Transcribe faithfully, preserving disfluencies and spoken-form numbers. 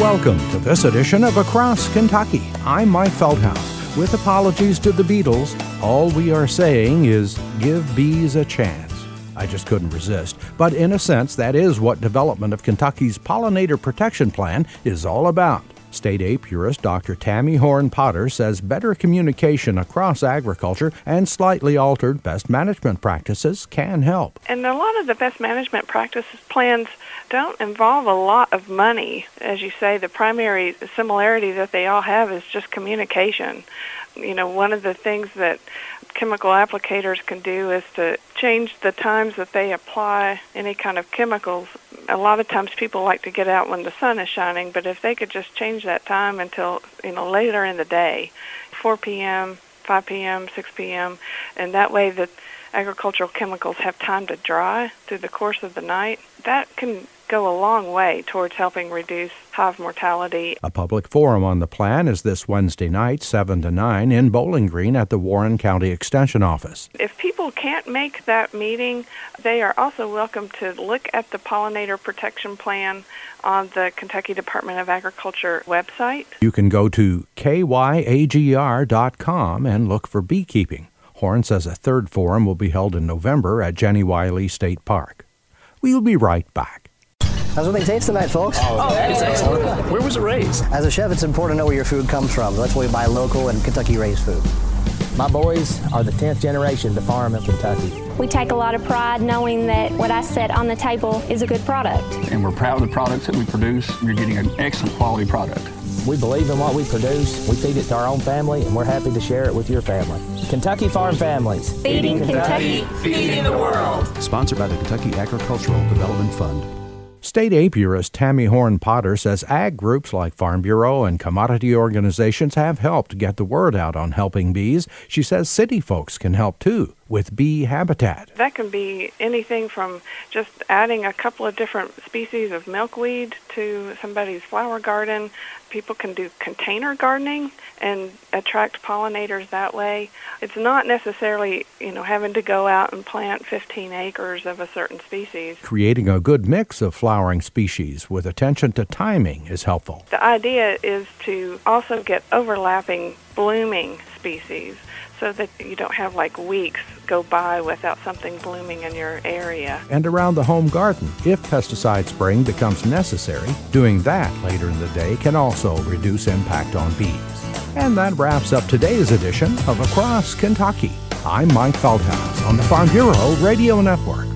Welcome to this edition of Across Kentucky. I'm Mike Feldhaus. With apologies to the Beatles, all we are saying is give bees a chance. I just couldn't resist, but in a sense, that is what development of Kentucky's Pollinator Protection Plan is all about. State apiarist Doctor Tammy Horn-Potter says better communication across agriculture and slightly altered pest management practices can help. And a lot of the pest management practices plans don't involve a lot of money. As you say, the primary similarity that they all have is just communication. You know, one of the things that chemical applicators can do is to change the times that they apply any kind of chemicals. A lot of times people like to get out when the sun is shining, but if they could just change that time until, you know, later in the day, four p.m., five p.m., six p.m., and that way the agricultural chemicals have time to dry through the course of the night, that can go a long way towards helping reduce hive mortality. A public forum on the plan is this Wednesday night, seven to nine, in Bowling Green at the Warren County Extension Office. If people can't make that meeting, they are also welcome to look at the Pollinator Protection Plan on the Kentucky Department of Agriculture website. You can go to K Y A G R dot com and look for beekeeping. Horn says a third forum will be held in November at Jenny Wiley State Park. We'll be right back. How's everything taste tonight, folks? Oh, it's excellent. Where was it raised? As a chef, it's important to know where your food comes from. That's why we buy local and Kentucky-raised food. My boys are the tenth generation to farm in Kentucky. We take a lot of pride knowing that what I set on the table is a good product. And we're proud of the products that we produce. You're getting an excellent quality product. We believe in what we produce. We feed it to our own family, and we're happy to share it with your family. Kentucky Farm Families. Feeding Kentucky, feeding the world. Sponsored by the Kentucky Agricultural Development Fund. State apiarist Tammy Horn-Potter says ag groups like Farm Bureau and commodity organizations have helped get the word out on helping bees. She says city folks can help too with bee habitat. That can be anything from just adding a couple of different species of milkweed to somebody's flower garden. People can do container gardening and attract pollinators that way. It's not necessarily, you know, having to go out and plant fifteen acres of a certain species. Creating a good mix of flowering species with attention to timing is helpful. The idea is to also get overlapping blooming species so that you don't have like weeks go by without something blooming in your area. And around the home garden, if pesticide spraying becomes necessary, doing that later in the day can also reduce impact on bees. And that wraps up today's edition of Across Kentucky. I'm Mike Feldhaus on the Farm Bureau Radio Network.